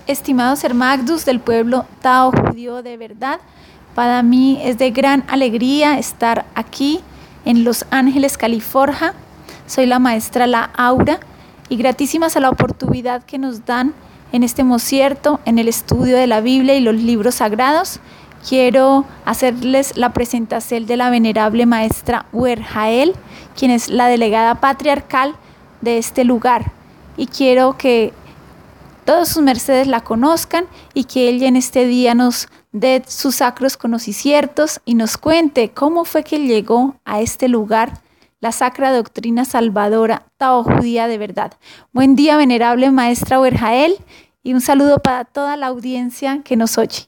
Estimados hermanos del pueblo Tao judío de verdad, para mí es de gran alegría estar aquí en Los Ángeles, California. Soy la maestra La Aura y gratísimas a la oportunidad que nos dan en este mosierto, en el estudio de la Biblia y los libros sagrados. Quiero hacerles la presentación de la venerable maestra Wer Jael, quien es la delegada patriarcal de este lugar, y quiero que todos sus mercedes la conozcan y que ella en este día nos dé sus sacros conocimientos y nos cuente cómo fue que llegó a este lugar la sacra doctrina salvadora Tao judía de verdad. Buen día, venerable maestra Wer Jael, y un saludo para toda la audiencia que nos oye.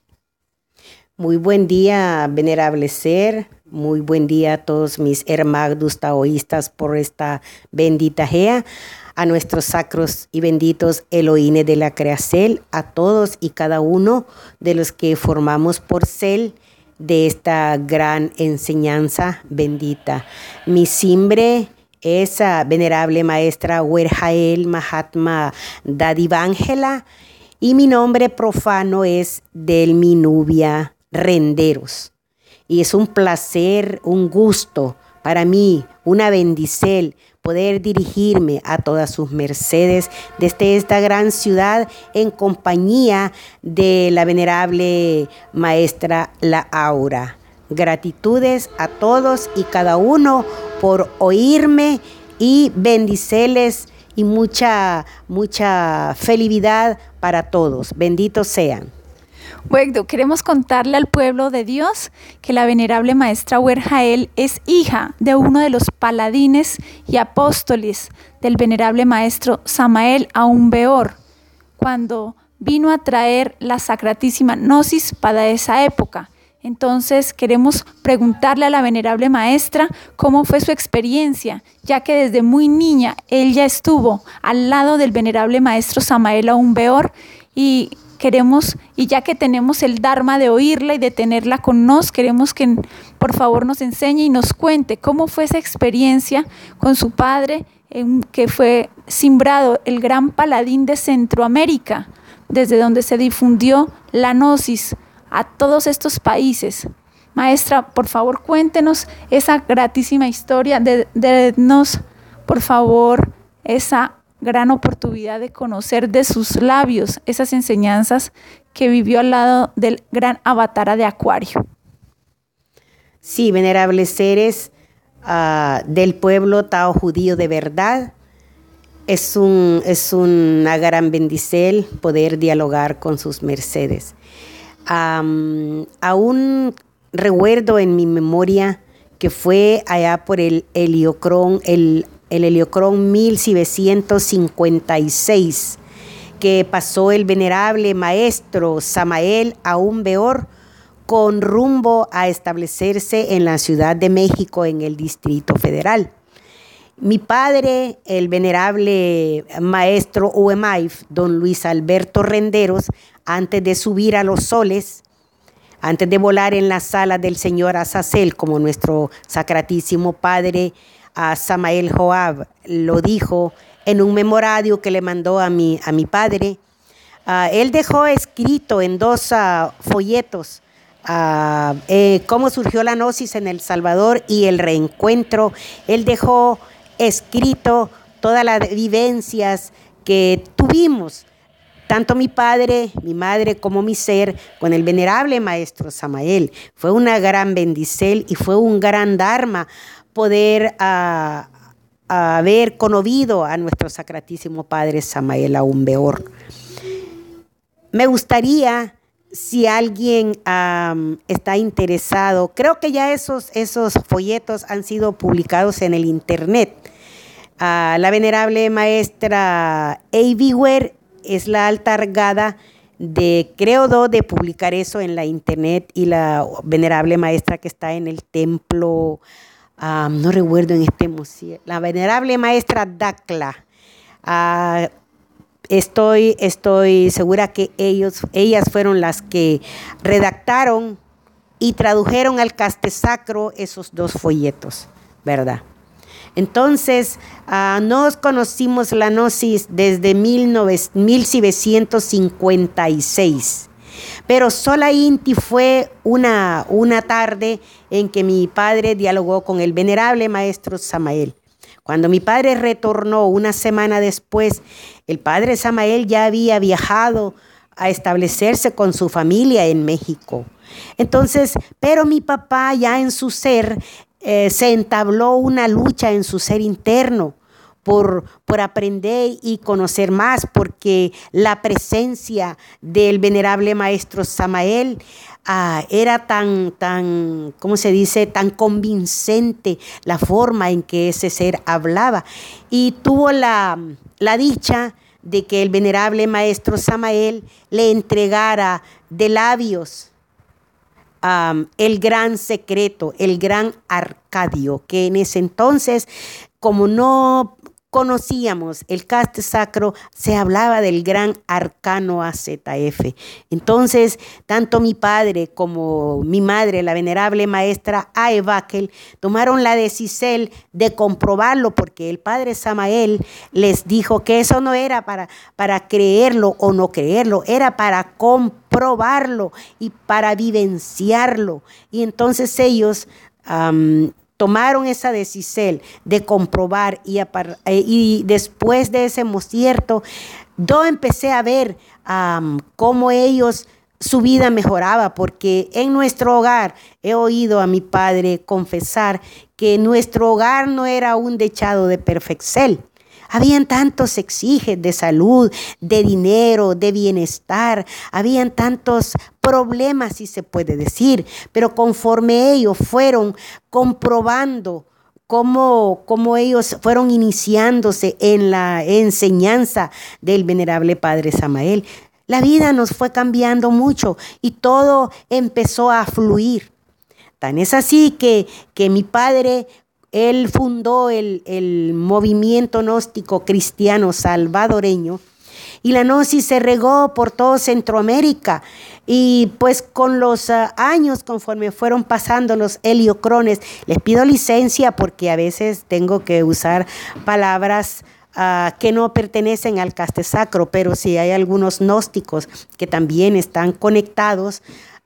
Muy buen día, venerable ser. Muy buen día a todos mis hermanos taoístas por esta bendita gea. A nuestros sacros y benditos Elohines de la Creacel, a todos y cada uno de los que formamos por cel de esta gran enseñanza bendita. Mi simbre es venerable maestra Wer Jael Mahatma Dadivangela y mi nombre profano es Delmi Nubia Renderos. Y es un placer, un gusto para mí, una bendicel, poder dirigirme a todas sus mercedes desde esta gran ciudad en compañía de la venerable maestra La Aura. Gratitudes a todos y cada uno por oírme y bendiceles y mucha felicidad para todos. Benditos sean. Bueno, queremos contarle al pueblo de Dios que la venerable maestra Wer Jael es hija de uno de los paladines y apóstoles del venerable maestro Samael Aun Weor, cuando vino a traer la sacratísima gnosis para esa época. Entonces queremos preguntarle a la venerable maestra cómo fue su experiencia, ya que desde muy niña ella estuvo al lado del venerable maestro Samael Aun Weor y ya que tenemos el dharma de oírla y de tenerla con nos, queremos que por favor nos enseñe y nos cuente cómo fue esa experiencia con su padre, que fue simbrado el gran paladín de Centroamérica, desde donde se difundió la gnosis a todos estos países. Maestra, por favor, cuéntenos esa gratísima historia, denos, por favor, esa gran oportunidad de conocer de sus labios esas enseñanzas que vivió al lado del gran Avatara de Acuario. Sí, venerables seres del pueblo Tao judío de verdad, es una gran bendicel poder dialogar con sus mercedes. Aún recuerdo en mi memoria que fue allá por el Heliocrón 1756, que pasó el venerable maestro Samael Aun Weor con rumbo a establecerse en la Ciudad de México en el Distrito Federal. Mi padre, el venerable maestro UEMAIF, don Luis Alberto Renderos, antes de subir a los soles, antes de volar en la sala del señor Azazel, como nuestro sacratísimo padre Samael Joab lo dijo en un memorario que le mandó a mi padre, él dejó escrito en 2 folletos cómo surgió la gnosis en El Salvador y el reencuentro. Él dejó escrito todas las vivencias que tuvimos, tanto mi padre, mi madre como mi ser, con el venerable maestro Samael. Fue una gran bendicel y fue un gran dharma poder haber conocido a nuestro sacratísimo padre Samael Aun Weor. Me gustaría, si alguien está interesado, creo que ya esos folletos han sido publicados en el internet. La venerable maestra A.B. Weir es la altargada de publicar eso en la internet, y la venerable maestra que está en el templo, no recuerdo en este museo, la venerable maestra Dakla. Estoy segura que ellas fueron las que redactaron y tradujeron al castesacro esos 2 folletos, ¿verdad? Entonces, nos conocimos la Gnosis desde 1956. Pero sola Inti fue una tarde en que mi padre dialogó con el venerable maestro Samael. Cuando mi padre retornó una semana después, el padre Samael ya había viajado a establecerse con su familia en México. Entonces, pero mi papá ya en su ser se entabló una lucha en su ser interno por aprender y conocer más, porque la presencia del venerable maestro Samael era tan, ¿cómo se dice?, tan convincente la forma en que ese ser hablaba. Y tuvo la dicha de que el venerable maestro Samael le entregara de labios el gran secreto, el gran Arcadio, que en ese entonces, como no conocíamos el caste sacro, se hablaba del gran arcano AZF. Entonces, tanto mi padre como mi madre, la venerable maestra Aevakel, tomaron la decisión de comprobarlo, porque el padre Samael les dijo que eso no era para creerlo o no creerlo, era para comprobarlo y para vivenciarlo. Y entonces ellos tomaron esa decisión de comprobar y después de ese concierto, yo empecé a ver cómo ellos, su vida mejoraba, porque en nuestro hogar he oído a mi padre confesar que nuestro hogar no era un dechado de perfección. Habían tantos exiges de salud, de dinero, de bienestar, habían tantos problemas, si se puede decir, pero conforme ellos fueron comprobando cómo ellos fueron iniciándose en la enseñanza del venerable Padre Samael, la vida nos fue cambiando mucho y todo empezó a fluir. Tan es así que mi padre, él fundó el movimiento gnóstico cristiano salvadoreño, y la gnosis se regó por todo Centroamérica. Y pues con los años, conforme fueron pasando los heliocrones, les pido licencia porque a veces tengo que usar palabras que no pertenecen al caste sacro, pero sí hay algunos gnósticos que también están conectados,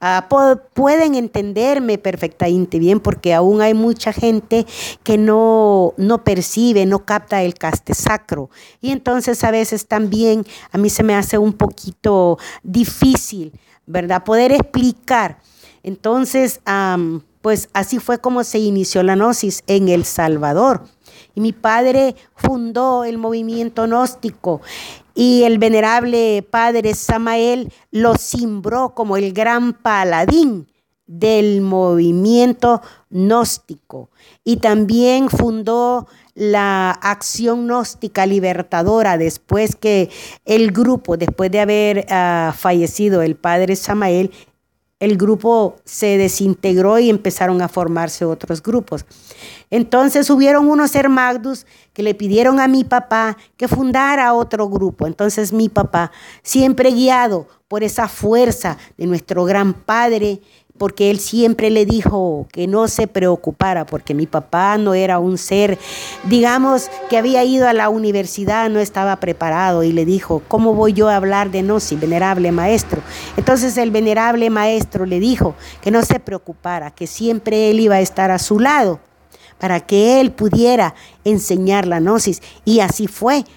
pueden entenderme perfectamente bien, porque aún hay mucha gente que no percibe, no capta el caste sacro. Y entonces a veces también a mí se me hace un poquito difícil, ¿verdad?, poder explicar. Entonces, pues así fue como se inició la gnosis en El Salvador. Y mi padre fundó el movimiento gnóstico y el venerable padre Samael lo cimbró como el gran paladín del movimiento gnóstico. Y también fundó la Acción Gnóstica Libertadora después que el grupo, después de haber fallecido el padre Samael, el grupo se desintegró y empezaron a formarse otros grupos. Entonces hubieron unos hermagdus que le pidieron a mi papá que fundara otro grupo. Entonces mi papá, siempre guiado por esa fuerza de nuestro gran padre, porque él siempre le dijo que no se preocupara, porque mi papá no era un ser, digamos, que había ido a la universidad, no estaba preparado, y le dijo, ¿cómo voy yo a hablar de gnosis, venerable maestro? Entonces el venerable maestro le dijo que no se preocupara, que siempre él iba a estar a su lado para que él pudiera enseñar la gnosis. Y así fue,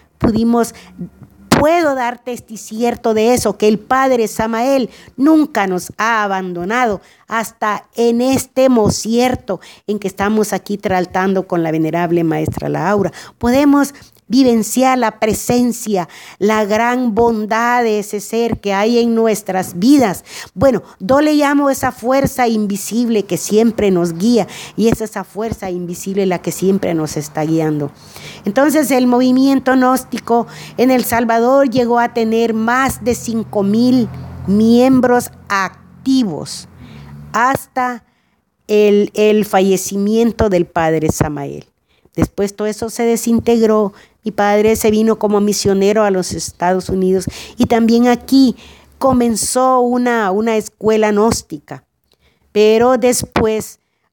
puedo dar testicierto de eso, que el padre Samael nunca nos ha abandonado hasta en este mocierto en que estamos aquí tratando con la venerable maestra Laura. Podemos vivenciar la presencia, la gran bondad de ese ser que hay en nuestras vidas. Bueno, yo le llamo esa fuerza invisible que siempre nos guía, y es esa fuerza invisible la que siempre nos está guiando. Entonces el movimiento gnóstico en El Salvador llegó a tener más de 5,000 miembros activos hasta el fallecimiento del padre Samael. Después todo eso se desintegró. Mi padre se vino como misionero a los Estados Unidos y también aquí comenzó una escuela gnóstica. Pero después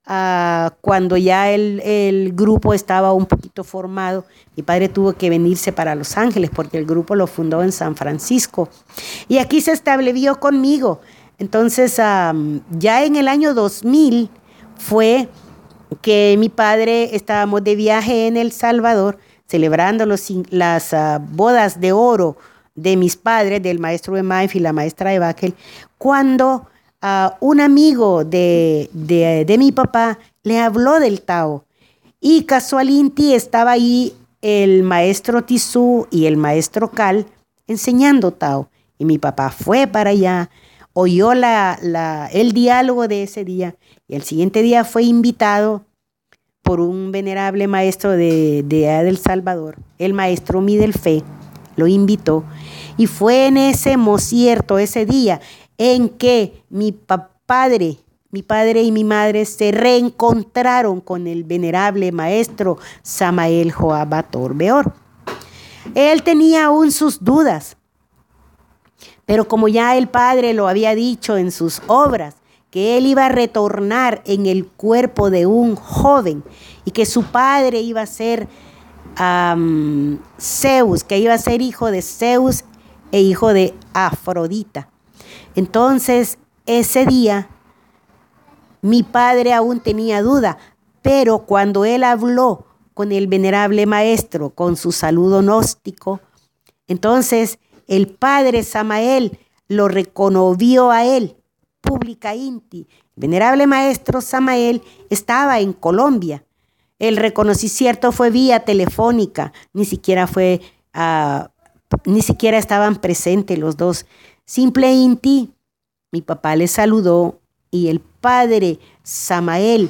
cuando ya el grupo estaba un poquito formado, mi padre tuvo que venirse para Los Ángeles porque el grupo lo fundó en San Francisco. Y aquí se estableció conmigo. Entonces, ya en el año 2000 fue que mi padre, estábamos de viaje en El Salvador, celebrando las bodas de oro de mis padres, del maestro Emaif y la maestra Evaquel, cuando un amigo de mi papá le habló del Tao. Y casualinti estaba ahí el maestro Tizú y el maestro Cal enseñando Tao. Y mi papá fue para allá, oyó el diálogo de ese día, y el siguiente día fue invitado por un venerable maestro de El Salvador, el maestro Midel Fe, lo invitó. Y fue en ese mocierto, ese día, en que mi padre y mi madre se reencontraron con el venerable maestro Samael Joab Bator Beor. Él tenía aún sus dudas, pero como ya el padre lo había dicho en sus obras, que él iba a retornar en el cuerpo de un joven y que su padre iba a ser Zeus, que iba a ser hijo de Zeus e hijo de Afrodita. Entonces, ese día, mi padre aún tenía duda, pero cuando él habló con el venerable maestro, con su saludo gnóstico, entonces el padre Samael lo reconoció a él, pública inti. El venerable maestro Samael estaba en Colombia. El reconocimiento fue vía telefónica, ni siquiera estaban presentes los dos. Simple inti, mi papá le saludó y el padre Samael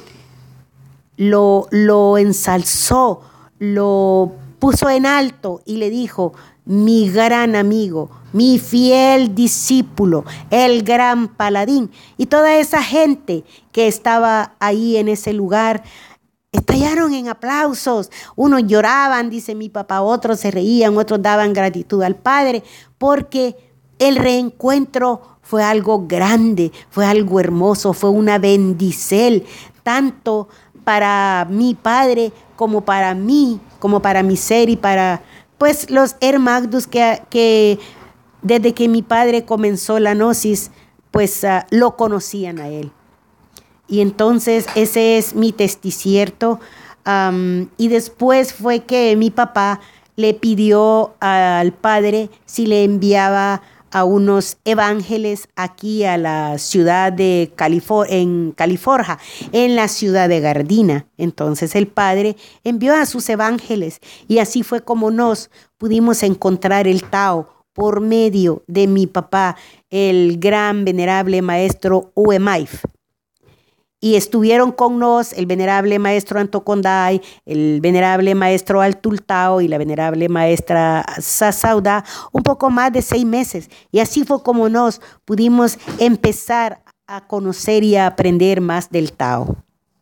lo ensalzó, lo puso en alto y le dijo: mi gran amigo, mi fiel discípulo, el gran paladín. Y toda esa gente que estaba ahí en ese lugar estallaron en aplausos. Unos lloraban, dice mi papá, otros se reían, otros daban gratitud al Padre, porque el reencuentro fue algo grande, fue algo hermoso, fue una bendición, tanto para mi padre como para mí, como para mi ser y para pues los hermagdus que desde que mi padre comenzó la gnosis, pues lo conocían a él. Y entonces ese es mi testicierto. Y después fue que mi papá le pidió al padre si le enviaba a unos evángeles aquí a la ciudad de California, en la ciudad de Gardina. Entonces el padre envió a sus evángeles y así fue como nos pudimos encontrar el Tao por medio de mi papá, el gran venerable maestro Uemaif. Y estuvieron con nos el venerable maestro Antoconday, el venerable maestro Altultao y la venerable maestra Sasauda un poco más de 6 meses. Y así fue como nos pudimos empezar a conocer y a aprender más del Tao.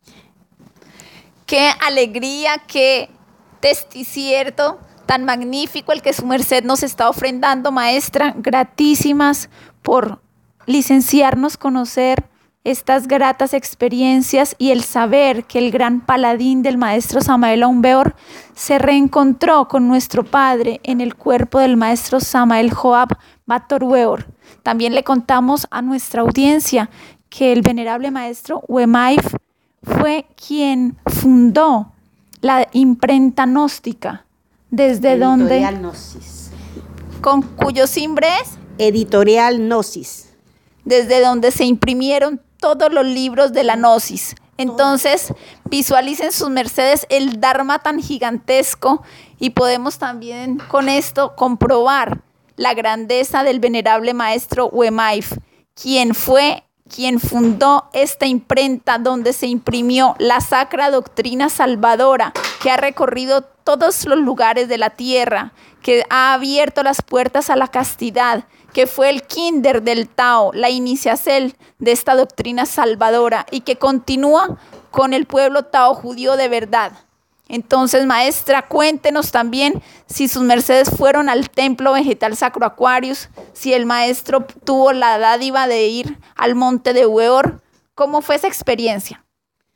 Qué alegría, qué testicierto tan magnífico el que su merced nos está ofrendando, maestra. Gratísimas por licenciarnos conocer estas gratas experiencias y el saber que el gran paladín del maestro Samael Aún Beor se reencontró con nuestro padre en el cuerpo del maestro Samael Joab Bator Beor. También le contamos a nuestra audiencia que el venerable maestro Uemaif fue quien fundó la imprenta gnóstica, desde donde Editorial Gnosis. Con cuyos cimbres Editorial Gnosis. Desde donde se imprimieron todos los libros de la gnosis. Entonces, visualicen sus mercedes el Dharma tan gigantesco y podemos también con esto comprobar la grandeza del venerable maestro Uemaif, quien fundó esta imprenta donde se imprimió la sacra doctrina salvadora que ha recorrido todos los lugares de la tierra, que ha abierto las puertas a la castidad, que fue el kinder del Tao, la iniciacel de esta doctrina salvadora y que continúa con el pueblo Tao judío de verdad. Entonces, maestra, cuéntenos también si sus mercedes fueron al templo vegetal Sacro Aquarius, si el maestro tuvo la dádiva de ir al monte de Beor. ¿Cómo fue esa experiencia?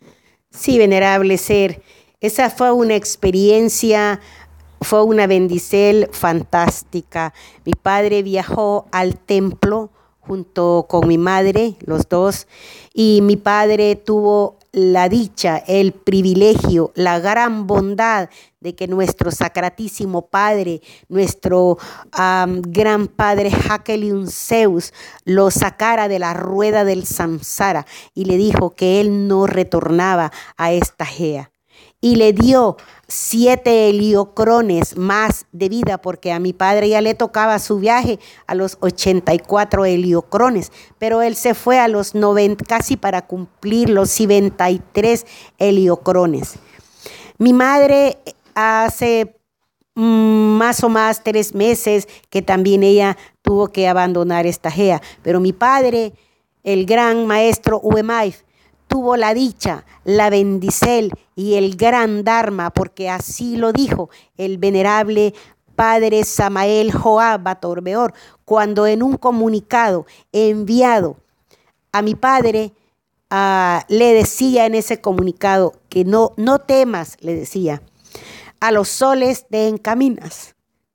Sí, venerable ser. Esa fue una experiencia, fue una bendicel fantástica. Mi padre viajó al templo junto con mi madre, los dos, y mi padre tuvo la dicha, el privilegio, la gran bondad de que nuestro sacratísimo Padre, nuestro gran Padre Hakelium Zeus, lo sacara de la rueda del samsara y le dijo que él no retornaba a esta gea. Y le dio 7 heliocrones más de vida, porque a mi padre ya le tocaba su viaje a los 84 heliocrones, pero él se fue a los 90, casi para cumplir los 93 heliocrones. Mi madre hace más o más 3 meses que también ella tuvo que abandonar esta gea, pero mi padre, el gran maestro Uemai, tuvo la dicha, la bendicel y el gran dharma, porque así lo dijo el venerable padre Samael Joab Batorbeor, cuando en un comunicado enviado a mi padre le decía en ese comunicado que no temas, le decía, a los soles te encaminas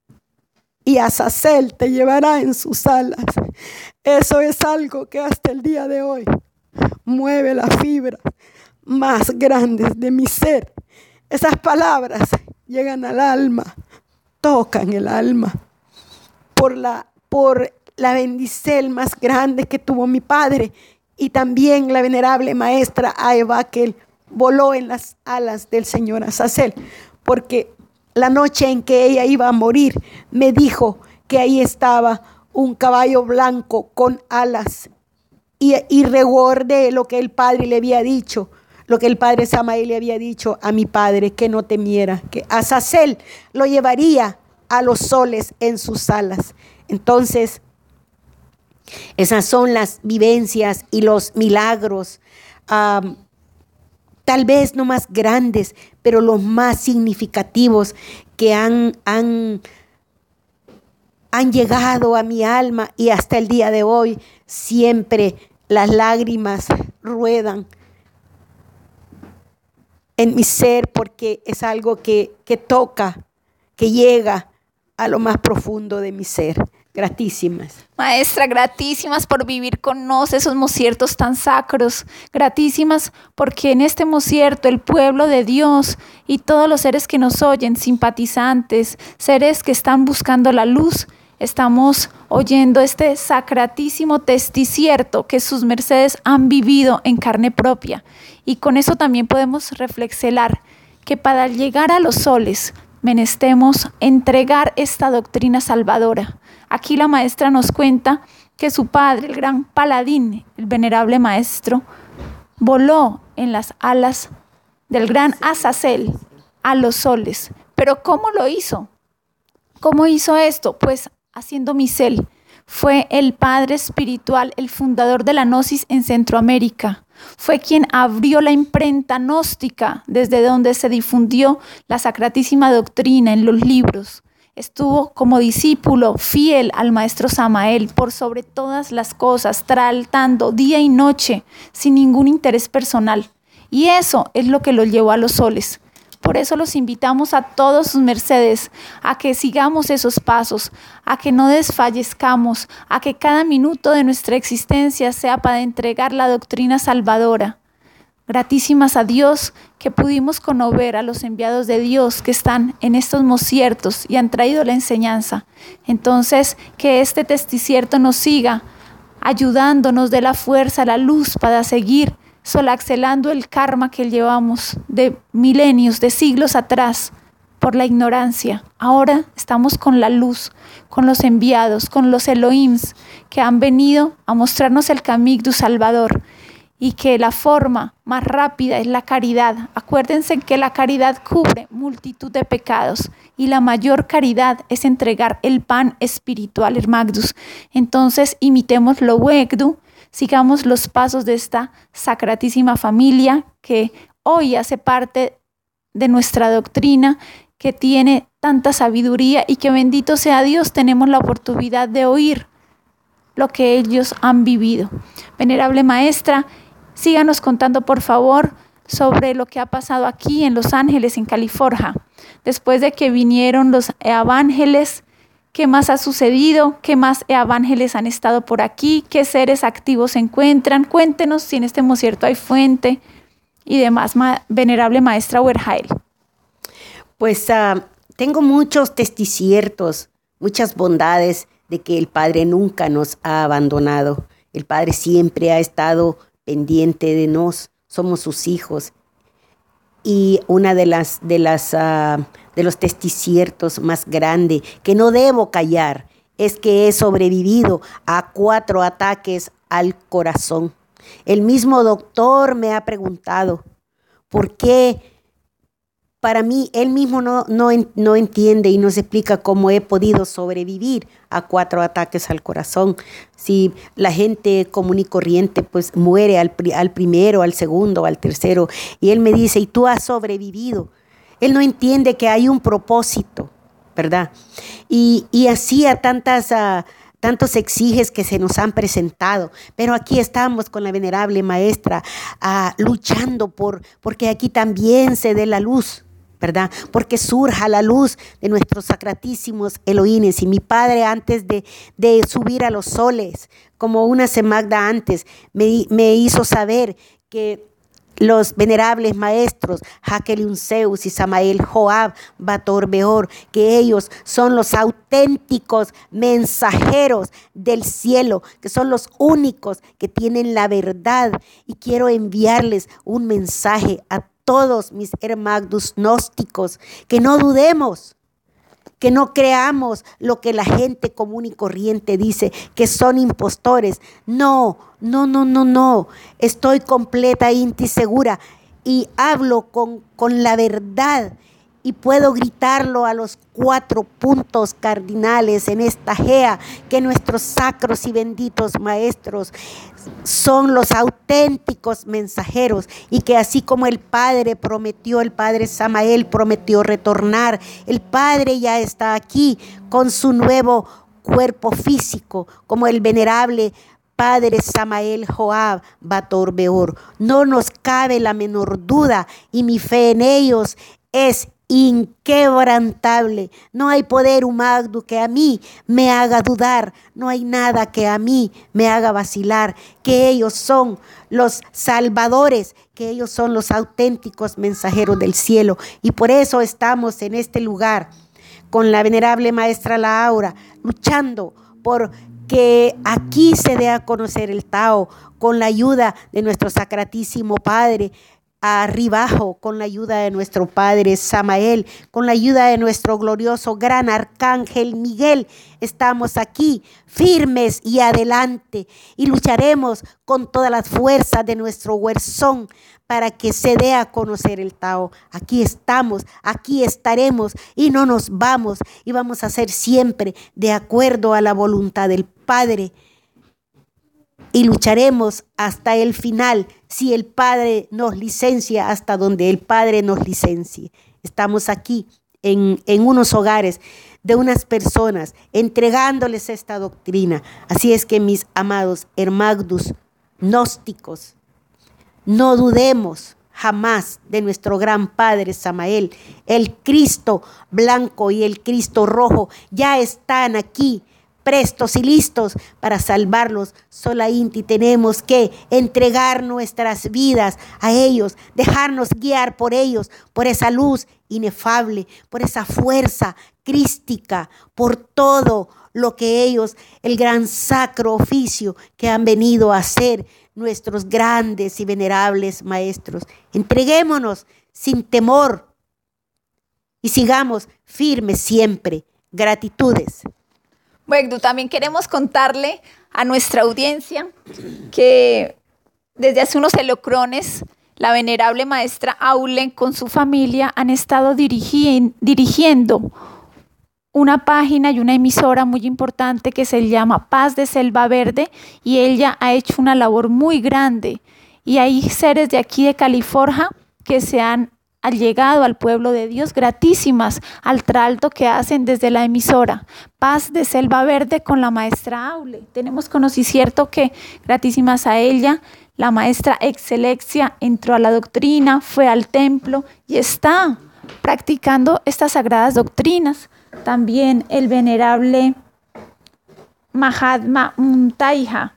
y Azazel te llevará en sus alas. Eso es algo que hasta el día de hoy mueve las fibras más grandes de mi ser. Esas palabras llegan al alma, tocan el alma por la bendicel más grande que tuvo mi padre, y también la venerable maestra Aebakel voló en las alas del señor Azazel, porque la noche en que ella iba a morir me dijo que ahí estaba un caballo blanco con alas. Y recordé lo que el padre le había dicho, lo que el padre Samael le había dicho a mi padre, que no temiera, que Azazel lo llevaría a los soles en sus alas. Entonces, esas son las vivencias y los milagros, tal vez no más grandes, pero los más significativos que han llegado a mi alma, y hasta el día de hoy siempre las lágrimas ruedan en mi ser, porque es algo que toca, que llega a lo más profundo de mi ser. Gratísimas. Maestra, gratísimas por vivir con nos esos mociertos tan sacros. Gratísimas porque en este mocierto el pueblo de Dios y todos los seres que nos oyen, simpatizantes, seres que están buscando la luz, estamos oyendo este sacratísimo testicierto que sus mercedes han vivido en carne propia. Y con eso también podemos reflexionar que para llegar a los soles menestemos entregar esta doctrina salvadora. Aquí la maestra nos cuenta que su padre, el gran paladín, el venerable maestro, voló en las alas del gran Azazel a los soles. Pero ¿cómo lo hizo? ¿Cómo hizo esto? Pues haciendo misel. Fue el padre espiritual, el fundador de la gnosis en Centroamérica. Fue quien abrió la imprenta gnóstica, desde donde se difundió la sacratísima doctrina en los libros. Estuvo como discípulo fiel al maestro Samael por sobre todas las cosas, tratando día y noche sin ningún interés personal. Y eso es lo que lo llevó a los soles. Por eso los invitamos a todos sus mercedes a que sigamos esos pasos, a que no desfallezcamos, a que cada minuto de nuestra existencia sea para entregar la doctrina salvadora. Gratísimas a Dios que pudimos conocer a los enviados de Dios que están en estos mociertos y han traído la enseñanza. Entonces, que este testicierto nos siga ayudándonos de la fuerza, la luz para seguir solaxelando el karma que llevamos de milenios, de siglos atrás por la ignorancia. Ahora estamos con la luz, con los enviados, con los Elohims que han venido a mostrarnos el camino salvador. Y que la forma más rápida es la caridad. Acuérdense que la caridad cubre multitud de pecados y la mayor caridad es entregar el pan espiritual, Hermagdus. Entonces imitemos lo Wegdu, sigamos los pasos de esta sacratísima familia que hoy hace parte de nuestra doctrina, que tiene tanta sabiduría y que bendito sea Dios, tenemos la oportunidad de oír lo que ellos han vivido. Venerable maestra, síganos contando, por favor, sobre lo que ha pasado aquí en Los Ángeles, en California. Después de que vinieron los evángeles, ¿qué más ha sucedido? ¿Qué más evángeles han estado por aquí? ¿Qué seres activos se encuentran? Cuéntenos si en este desierto hay fuente y demás, venerable maestra Werjael. Pues tengo muchos testiciertos, muchas bondades de que el Padre nunca nos ha abandonado. El Padre siempre ha estado pendiente de nos, somos sus hijos. Y una de los testiciertos más grande que no debo callar es que he sobrevivido a 4 ataques al corazón. El mismo doctor me ha preguntado por qué. Para mí, él mismo no entiende y nos explica cómo he podido sobrevivir a 4 ataques al corazón. Si la gente común y corriente pues muere al primero, al segundo, al tercero, y él me dice, y tú has sobrevivido. Él no entiende que hay un propósito, ¿verdad? Y así a tantos exiges que se nos han presentado, pero aquí estamos con la venerable maestra luchando porque aquí también se dé la luz, ¿verdad? Porque surja la luz de nuestros sacratísimos Elohines. Y mi padre, antes de subir a los soles, como una semana antes, me hizo saber que los venerables maestros Hakel Zeus y Samael Joab Bator Beor, que ellos son los auténticos mensajeros del cielo, que son los únicos que tienen la verdad. Y quiero enviarles un mensaje a todos mis hermanos gnósticos, que no dudemos, que no creamos lo que la gente común y corriente dice, que son impostores. No. Estoy completamente segura y hablo con la verdad y puedo gritarlo a los 4 puntos cardinales en esta gea, que nuestros sacros y benditos maestros son los auténticos mensajeros, y que así como el Padre prometió, el Padre Samael prometió retornar, el Padre ya está aquí con su nuevo cuerpo físico, como el venerable Padre Samael Joab Bator Beor. No nos cabe la menor duda y mi fe en ellos es inquebrantable. No hay poder humano que a mí me haga dudar, no hay nada que a mí me haga vacilar, que ellos son los salvadores, que ellos son los auténticos mensajeros del cielo. Y por eso estamos en este lugar con la venerable maestra Laura, luchando por que aquí se dé a conocer el Tao, con la ayuda de nuestro sacratísimo Padre arribajo, con la ayuda de nuestro Padre Samael, con la ayuda de nuestro glorioso gran Arcángel Miguel. Estamos aquí firmes y adelante, y lucharemos con todas las fuerzas de nuestro huerzón para que se dé a conocer el Tao. Aquí estamos, aquí estaremos y no nos vamos, y vamos a hacer siempre de acuerdo a la voluntad del Padre. Y lucharemos hasta el final, si el Padre nos licencia, hasta donde el Padre nos licencie. Estamos aquí en unos hogares de unas personas, entregándoles esta doctrina. Así es que, mis amados hermanos gnósticos, no dudemos jamás de nuestro gran Padre Samael. El Cristo blanco y el Cristo rojo ya están aquí, prestos y listos para salvarlos. Solamente tenemos que entregar nuestras vidas a ellos, dejarnos guiar por ellos, por esa luz inefable, por esa fuerza crística, por todo lo que ellos, el gran sacro oficio que han venido a hacer nuestros grandes y venerables maestros. Entreguémonos sin temor y sigamos firmes siempre. Gratitudes. Bueno, también queremos contarle a nuestra audiencia que desde hace unos elocrones la venerable maestra Aule con su familia han estado dirigiendo una página y una emisora muy importante que se llama Paz de Selva Verde, y ella ha hecho una labor muy grande, y hay seres de aquí de California que se han llegado al pueblo de Dios, gratísimas al trato que hacen desde la emisora Paz de Selva Verde con la maestra Aule. Tenemos conocimiento que gratísimas a ella, la maestra Excelexia entró a la doctrina, fue al templo y está practicando estas sagradas doctrinas. También el venerable Mahatma Muntaiha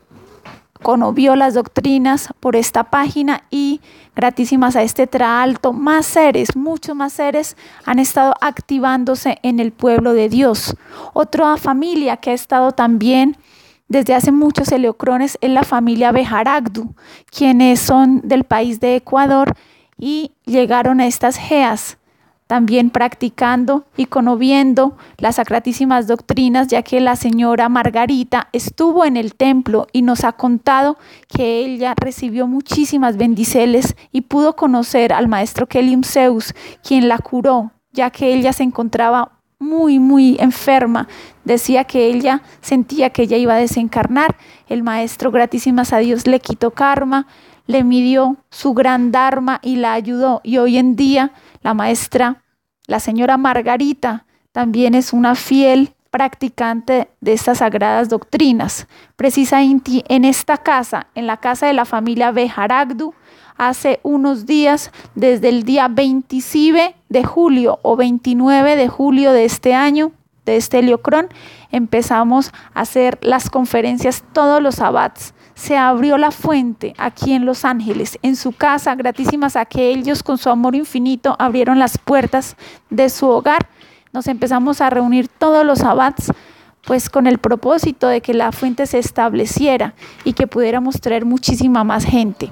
conoció las doctrinas por esta página y gratísimas a este traalto, más seres, muchos más seres han estado activándose en el pueblo de Dios. Otra familia que ha estado también desde hace muchos eleocrones es la familia Bejaragdu, quienes son del país de Ecuador y llegaron a estas geas, también practicando y conociendo las sacratísimas doctrinas, ya que la señora Margarita estuvo en el templo y nos ha contado que ella recibió muchísimas bendiciones y pudo conocer al maestro Kelium Zeus, quien la curó, ya que ella se encontraba muy enferma. Decía que ella sentía que ella iba a desencarnar. El maestro, gratísimas a Dios, le quitó karma, le midió su gran dharma y la ayudó. Y hoy en día la maestra, la señora Margarita, también es una fiel practicante de estas sagradas doctrinas. Precisamente en esta casa, en la casa de la familia Bejaragdu, hace unos días, desde el día 27 de julio o 29 de julio de este año, de este heliocrón, empezamos a hacer las conferencias todos los sabbats. Se abrió la fuente aquí en Los Ángeles, en su casa, gratísimas a que ellos con su amor infinito abrieron las puertas de su hogar. Nos empezamos a reunir todos los sabbats, pues con el propósito de que la fuente se estableciera y que pudiéramos traer muchísima más gente.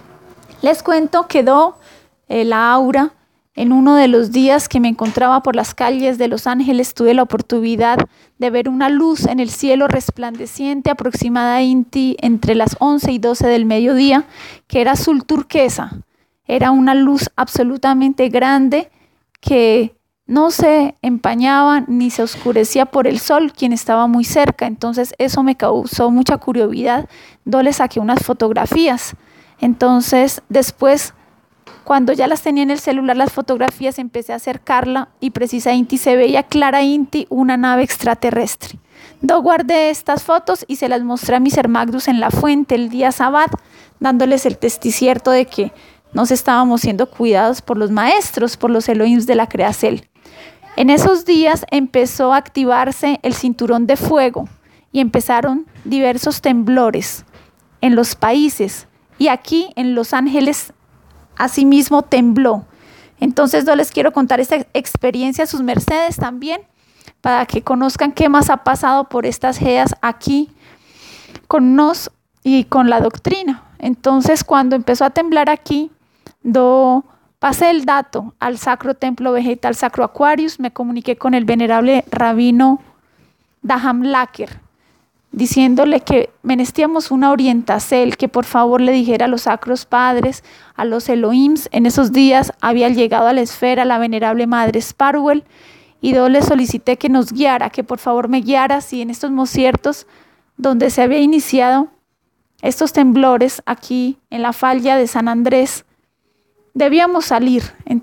Les cuento, quedó la aura. En uno de los días que me encontraba por las calles de Los Ángeles, tuve la oportunidad de ver una luz en el cielo resplandeciente aproximadamente entre las 11 y 12 del mediodía, que era azul turquesa. Era una luz absolutamente grande que no se empañaba ni se oscurecía por el sol, quien estaba muy cerca. Entonces eso me causó mucha curiosidad. Yo le saqué unas fotografías. Entonces después, cuando ya las tenía en el celular, las fotografías, empecé a acercarla y precisamente se veía claramente una nave extraterrestre. Yo guardé estas fotos y se las mostré a mis hermagdus en la fuente el día sábado, dándoles el testicierto de que nos estábamos siendo cuidados por los maestros, por los Elohims de la Creacel. En esos días empezó a activarse el cinturón de fuego y empezaron diversos temblores en los países. Y aquí en Los Ángeles asimismo tembló. Entonces yo les quiero contar esta experiencia a sus mercedes también, para que conozcan qué más ha pasado por estas geas aquí con nos y con la doctrina. Entonces cuando empezó a temblar aquí, yo pasé el dato al Sacro Templo Vegetal Sacro Aquarius, me comuniqué con el venerable rabino Daham Laker, diciéndole que merecíamos una orientación, que por favor le dijera a los sacros padres, a los Elohims. En esos días había llegado a la esfera la venerable Madre Sparwell y yo le solicité que nos guiara, que por favor me guiara si en estos mosiertos donde se había iniciado estos temblores aquí en la falla de San Andrés debíamos salir.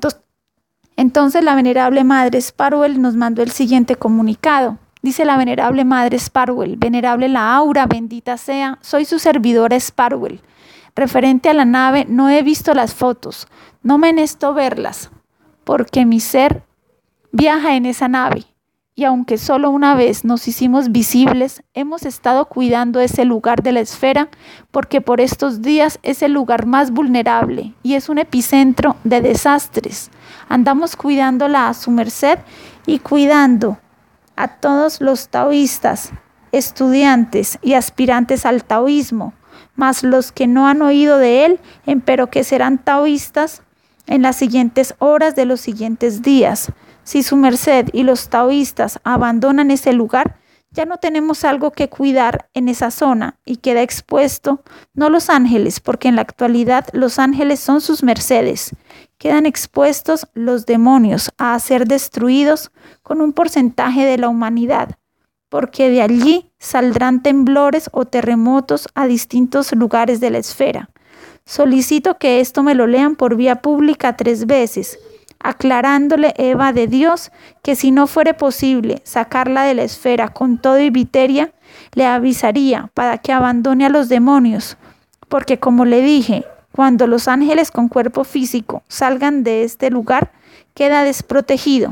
Entonces la venerable Madre Sparwell nos mandó el siguiente comunicado. Dice la venerable Madre Sparwell: venerable la aura, bendita sea, soy su servidora Sparwell. Referente a la nave, no he visto las fotos, no me nesto verlas, porque mi ser viaja en esa nave. Y aunque solo una vez nos hicimos visibles, hemos estado cuidando ese lugar de la esfera, porque por estos días es el lugar más vulnerable y es un epicentro de desastres. Andamos cuidándola a su merced y cuidando a todos los taoístas, estudiantes y aspirantes al taoísmo, más los que no han oído de él, empero que serán taoístas en las siguientes horas de los siguientes días. Si su merced y los taoístas abandonan ese lugar, ya no tenemos algo que cuidar en esa zona y queda expuesto, no los ángeles, porque en la actualidad los ángeles son sus mercedes. Quedan expuestos los demonios a ser destruidos con un porcentaje de la humanidad, porque de allí saldrán temblores o terremotos a distintos lugares de la esfera. Solicito que esto me lo lean por vía pública 3 veces, aclarándole Eva de Dios que si no fuere posible sacarla de la esfera con todo y viteria, le avisaría para que abandone a los demonios, porque como le dije, cuando los ángeles con cuerpo físico salgan de este lugar, queda desprotegido.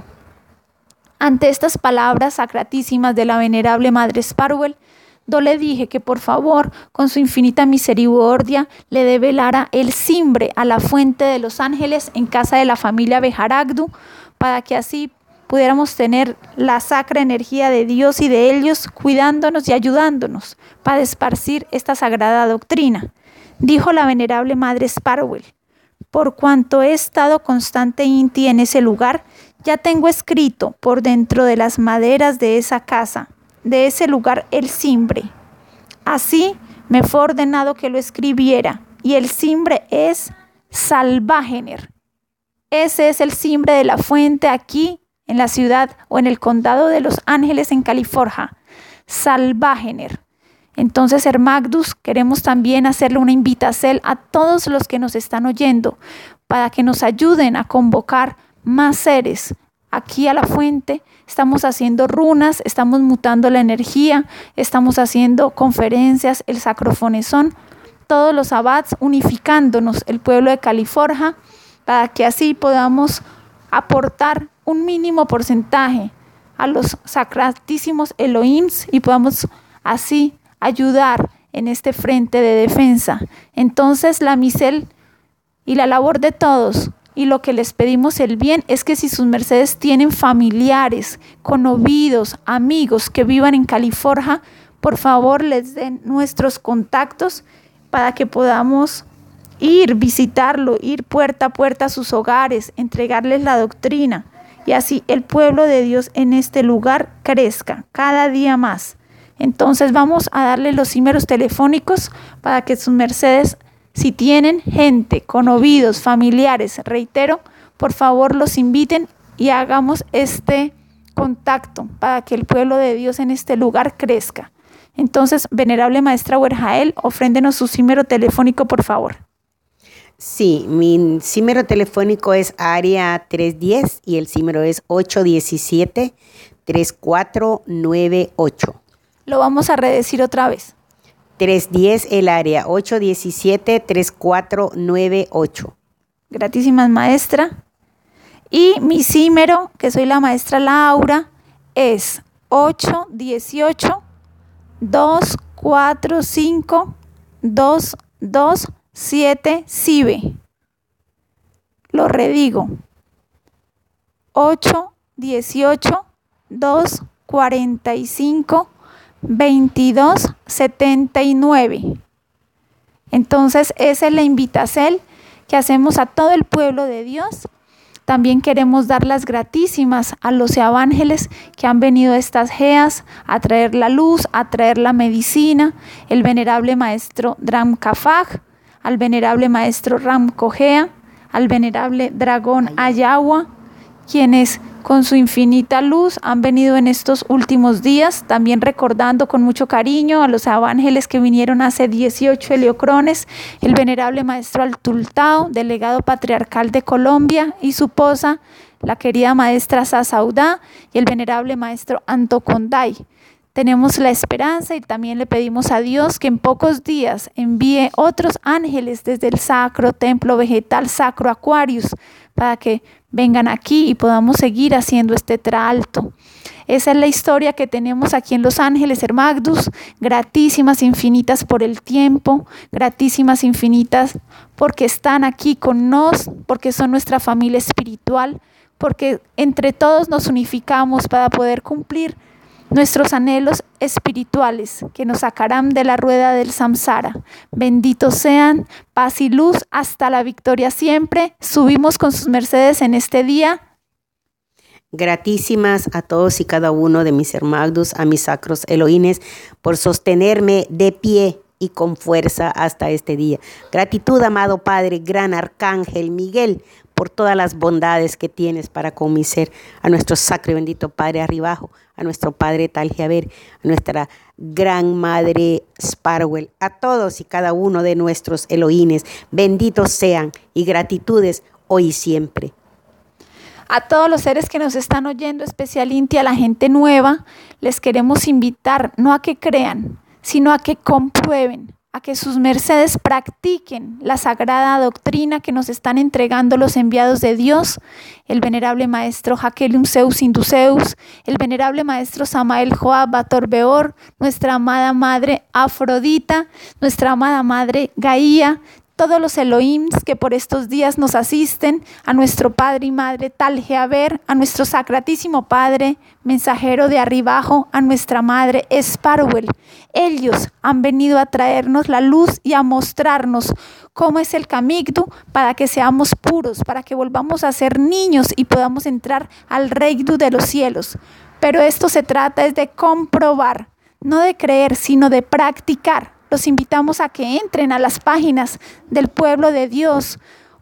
Ante estas palabras sacratísimas de la venerable Madre Sparwell, yo le dije que por favor, con su infinita misericordia, le develara el cimbre a la fuente de los ángeles en casa de la familia Bejaragdu, para que así pudiéramos tener la sacra energía de Dios y de ellos cuidándonos y ayudándonos para esparcir esta sagrada doctrina. Dijo la venerable Madre Sparwell: por cuanto he estado constante inti en ese lugar, ya tengo escrito por dentro de las maderas de esa casa, de ese lugar, el cimbre. Así me fue ordenado que lo escribiera, y el cimbre es Salvagener. Ese es el cimbre de la fuente aquí en la ciudad o en el condado de Los Ángeles, en California. Salvagener. Entonces, Hermagdus, queremos también hacerle una invitación a todos los que nos están oyendo para que nos ayuden a convocar más seres aquí a la fuente. Estamos haciendo runas, estamos mutando la energía, estamos haciendo conferencias, el sacrofonesón, todos los abats unificándonos, el pueblo de California, para que así podamos aportar un mínimo porcentaje a los sacratísimos Elohims y podamos así ayudar en este frente de defensa. Entonces la misel y la labor de todos y lo que les pedimos el bien es que si sus mercedes tienen familiares, conocidos, amigos que vivan en California, por favor les den nuestros contactos para que podamos ir, visitarlo, ir puerta a puerta a sus hogares, entregarles la doctrina y así el pueblo de Dios en este lugar crezca cada día más. Entonces vamos a darle los números telefónicos para que sus mercedes, si tienen gente, conocidos, familiares, reitero, por favor los inviten y hagamos este contacto para que el pueblo de Dios en este lugar crezca. Entonces, venerable maestra Werjael, ofréndenos su número telefónico, por favor. Sí, mi número telefónico es área 310 y el número es 817-3498. Lo vamos a redecir otra vez. 310 el área, 817-3498. Gratísimas, maestra. Y mi número, que soy la maestra Laura, es 818-245-227 CIBE. Lo redigo. 818-245-2279. Entonces esa es la invitación que hacemos a todo el pueblo de Dios. También queremos dar las gratísimas a los evángeles que han venido a estas geas a traer la luz, a traer la medicina, el venerable maestro Dram Kafaj, al venerable maestro Ram Kogea, al venerable dragón Ayawa, quienes con su infinita luz han venido en estos últimos días, también recordando con mucho cariño a los evángeles que vinieron hace 18 heliocrones, el venerable maestro Altultao, delegado patriarcal de Colombia, y su esposa, la querida maestra Sasaudá, y el venerable maestro Antoconday. Tenemos la esperanza y también le pedimos a Dios que en pocos días envíe otros ángeles desde el sacro templo vegetal Sacro Aquarius para que vengan aquí y podamos seguir haciendo este traalto. Esa es la historia que tenemos aquí en Los Ángeles, Hermagdus. Gratísimas infinitas por el tiempo, gratísimas infinitas porque están aquí con nos, porque son nuestra familia espiritual, porque entre todos nos unificamos para poder cumplir nuestros anhelos espirituales que nos sacarán de la rueda del samsara. Benditos sean, paz y luz hasta la victoria siempre. Subimos con sus mercedes en este día. Gratísimas a todos y cada uno de mis hermagdus, a mis sacros Elohines, por sostenerme de pie y con fuerza hasta este día. Gratitud, amado Padre, gran Arcángel Miguel, por todas las bondades que tienes para con mi ser, a nuestro sacro y bendito Padre Arribajo, a nuestro padre Tal Jaber, a nuestra gran madre Sparwell, a todos y cada uno de nuestros Elohines, benditos sean y gratitudes hoy y siempre. A todos los seres que nos están oyendo, especialmente a la gente nueva, les queremos invitar no a que crean, sino a que comprueben, a que sus mercedes practiquen la sagrada doctrina que nos están entregando los enviados de Dios, el venerable maestro Jacquelium Zeus Induceus, el venerable maestro Samael Joab Bator Beor, nuestra amada madre Afrodita, nuestra amada madre Gaía, todos los Elohims que por estos días nos asisten, a nuestro padre y madre Tal Jaber, a nuestro sacratísimo padre, mensajero de arribajo, a nuestra madre Sparwell. Ellos han venido a traernos la luz y a mostrarnos cómo es el camino para que seamos puros, para que volvamos a ser niños y podamos entrar al reino de los cielos. Pero esto se trata es de comprobar, no de creer, sino de practicar. Los invitamos a que entren a las páginas del pueblo de Dios,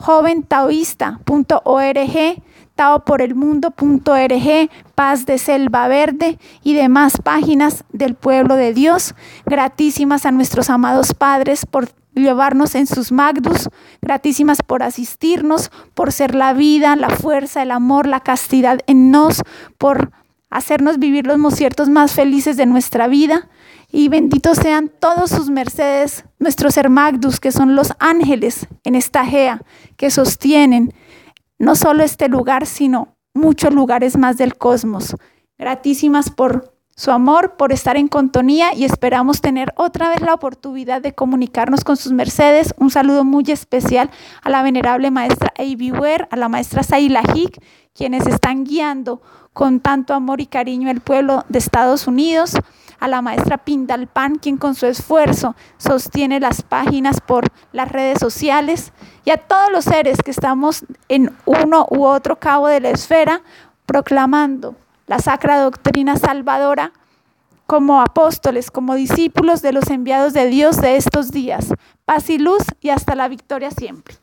joventaoísta.org, taoporelmundo.org, Paz de Selva Verde y demás páginas del pueblo de Dios. Gratísimas a nuestros amados padres por llevarnos en sus magdus, gratísimas por asistirnos, por ser la vida, la fuerza, el amor, la castidad en nos, por hacernos vivir los mociertos más felices de nuestra vida. Y benditos sean todos sus mercedes, nuestros hermagdus, que son los ángeles en esta gea, que sostienen no solo este lugar, sino muchos lugares más del cosmos. Gratísimas por su amor, por estar en contonía, y esperamos tener otra vez la oportunidad de comunicarnos con sus mercedes. Un saludo muy especial a la venerable maestra Avi Ware, a la maestra Saila Hik, quienes están guiando con tanto amor y cariño el pueblo de Estados Unidos, a la maestra Pindalpan, quien con su esfuerzo sostiene las páginas por las redes sociales, y a todos los seres que estamos en uno u otro cabo de la esfera proclamando la sacra doctrina salvadora como apóstoles, como discípulos de los enviados de Dios de estos días. Paz y luz y hasta la victoria siempre.